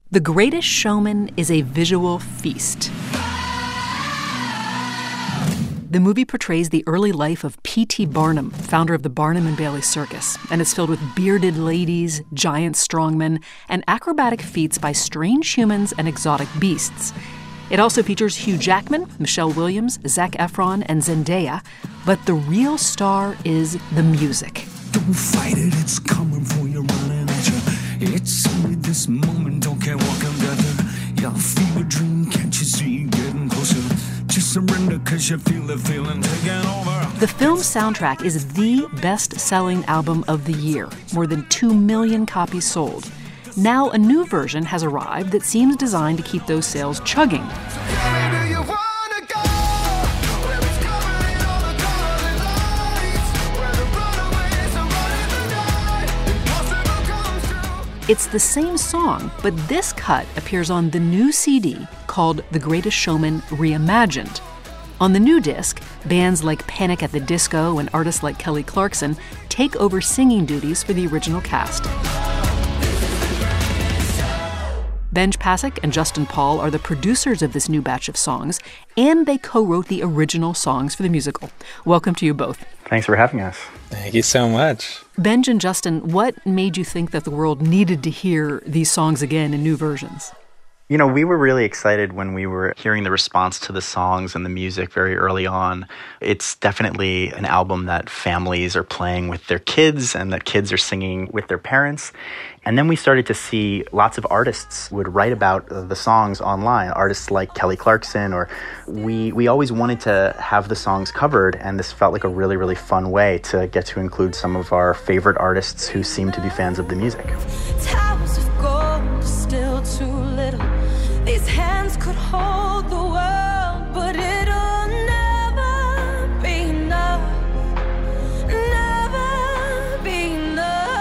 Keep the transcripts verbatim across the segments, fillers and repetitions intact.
The Greatest Showman is a visual feast. The movie portrays the early life of P T Barnum, founder of the Barnum and Bailey Circus, and it's filled with bearded ladies, giant strongmen, and acrobatic feats by strange humans and exotic beasts. It also features Hugh Jackman, Michelle Williams, Zac Efron, and Zendaya, but the real star is the music. Don't fight it, it's coming for you, running at you. It's only this moment, don't care what comes after. Your fever dream, can't you see getting closer? Just surrender, cause you feel the feeling taking over. The film's soundtrack is the best-selling album of the year, more than two million copies sold. Now a new version has arrived that seems designed to keep those sales chugging. It's the same song, but this cut appears on the new C D called The Greatest Showman Reimagined. On the new disc, bands like Panic at the Disco and artists like Kelly Clarkson take over singing duties for the original cast. Benj Pasek and Justin Paul are the producers of this new batch of songs, and they co-wrote the original songs for the musical. Welcome to you both. Thanks for having us. Thank you so much. Benj and Justin, what made you think that the world needed to hear these songs again in new versions? You know, we were really excited when we were hearing the response to the songs and the music very early on. It's definitely an album that families are playing with their kids and that kids are singing with their parents. And then we started to see lots of artists would write about the songs online, artists like Kelly Clarkson, or we we always wanted to have the songs covered, and this felt like a really, really fun way to get to include some of our favorite artists who seem to be fans of the music. Towers of gold, still too little. These hands could hold the world, but it'll never be enough. Never be enough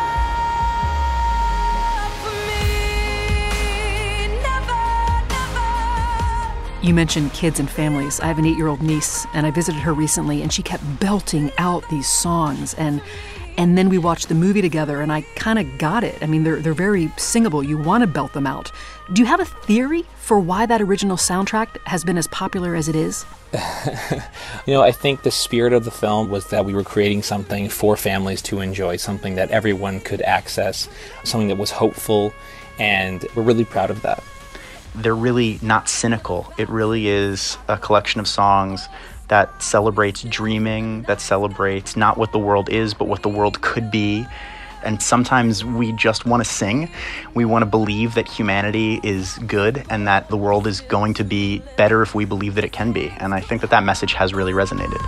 for me. Never, never. You mentioned kids and families. I have an eight-year-old niece, and I visited her recently, and she kept belting out these songs. And And then we watched the movie together, and I kind of got it. I mean, they're they're very singable. You want to belt them out. Do you have a theory for why that original soundtrack has been as popular as it is? You know, I think the spirit of the film was that we were creating something for families to enjoy, something that everyone could access, something that was hopeful, and we're really proud of that. They're really not cynical. It really is a collection of songs that celebrates dreaming, that celebrates not what the world is, but what the world could be. And sometimes we just want to sing. We want to believe that humanity is good and that the world is going to be better if we believe that it can be. And I think that that message has really resonated.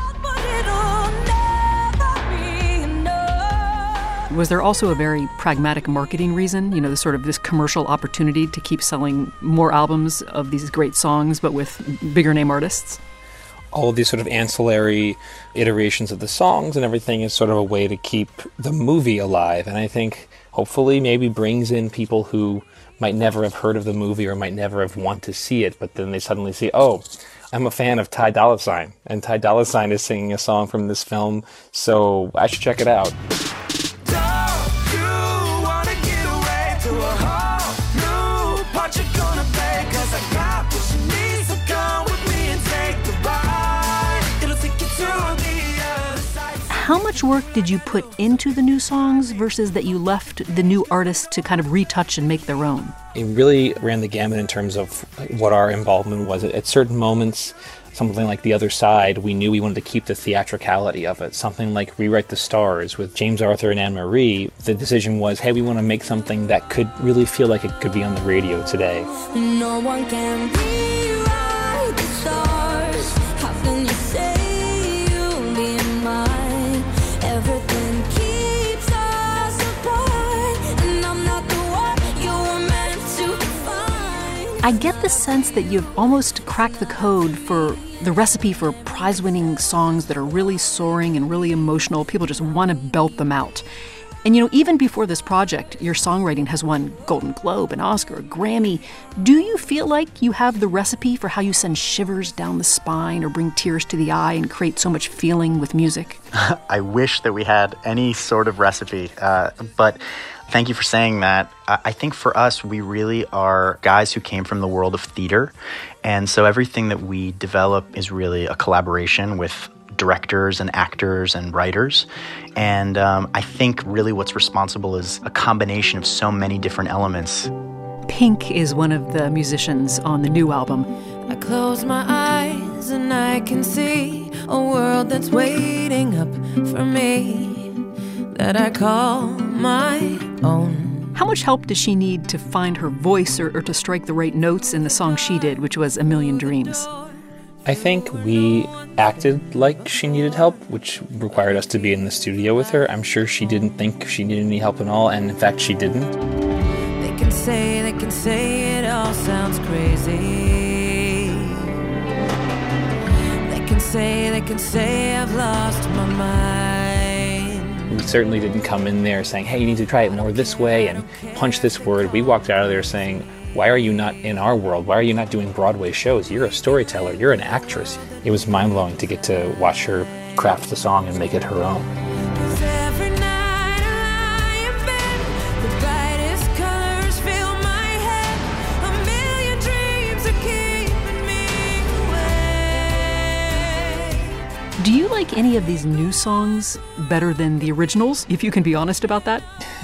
Was there also a very pragmatic marketing reason? You know, the sort of this commercial opportunity to keep selling more albums of these great songs, but with bigger name artists? All of these sort of ancillary iterations of the songs and everything is sort of a way to keep the movie alive. And I think hopefully maybe brings in people who might never have heard of the movie or might never have want to see it, but then they suddenly see, oh, I'm a fan of Ty Dolla $ign, and Ty Dolla $ign is singing a song from this film, so I should check it out. How much work did you put into the new songs versus that you left the new artists to kind of retouch and make their own? It really ran the gamut in terms of what our involvement was. At certain moments, something like The Other Side, we knew we wanted to keep the theatricality of it. Something like Rewrite the Stars with James Arthur and Anne Marie, the decision was, hey, we want to make something that could really feel like it could be on the radio today. No one can rewrite the stars. How can you say you'll be mine? Everything keeps us apart, and I'm not the one you were meant to find. I get the sense that you've almost cracked the code for the recipe for prize-winning songs that are really soaring and really emotional. People just want to belt them out. And, you know, even before this project, your songwriting has won Golden Globe, an Oscar, a Grammy. Do you feel like you have the recipe for how you send shivers down the spine or bring tears to the eye and create so much feeling with music? I wish that we had any sort of recipe, uh, but Thank you for saying that. I think for us, we really are guys who came from the world of theater. And so everything that we develop is really a collaboration with directors and actors and writers. And um, I think really what's responsible is a combination of so many different elements. Pink is one of the musicians on the new album. I close my eyes and I can see a world that's waiting up for me, that I call my own. How much help does she need to find her voice or, or to strike the right notes in the song she did, which was A Million Dreams? I think we acted like she needed help, which required us to be in the studio with her. I'm sure she didn't think she needed any help at all, and in fact she didn't. They can say, they can say it all sounds crazy. They can say, they can say I've lost my mind. We certainly didn't come in there saying, hey, you need to try it more this way and punch this word. We walked out of there saying, why are you not in our world? Why are you not doing Broadway shows? You're a storyteller. You're an actress. It was mind-blowing to get to watch her craft the song and make it her own. Every night I lie in bed, the brightest colors fill my head. A million dreams are keeping me away. Do you like any of these new songs better than the originals, if you can be honest about that?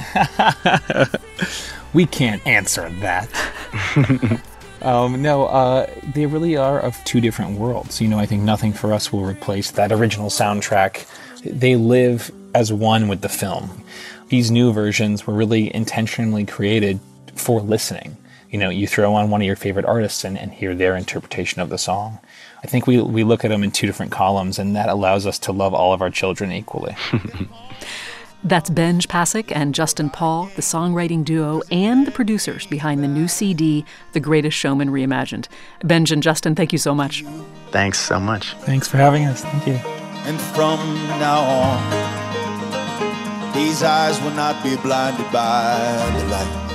We can't answer that. um, no, uh, they really are of two different worlds. You know, I think Nothing for Us will replace that original soundtrack. They live as one with the film. These new versions were really intentionally created for listening. You know, you throw on one of your favorite artists and, and hear their interpretation of the song. I think we we look at them in two different columns, and that allows us to love all of our children equally. That's Benj Pasek and Justin Paul, the songwriting duo and the producers behind the new C D, The Greatest Showman Reimagined. Benj and Justin, thank you so much. Thanks so much. Thanks for having us. Thank you. And from now on, these eyes will not be blinded by the light.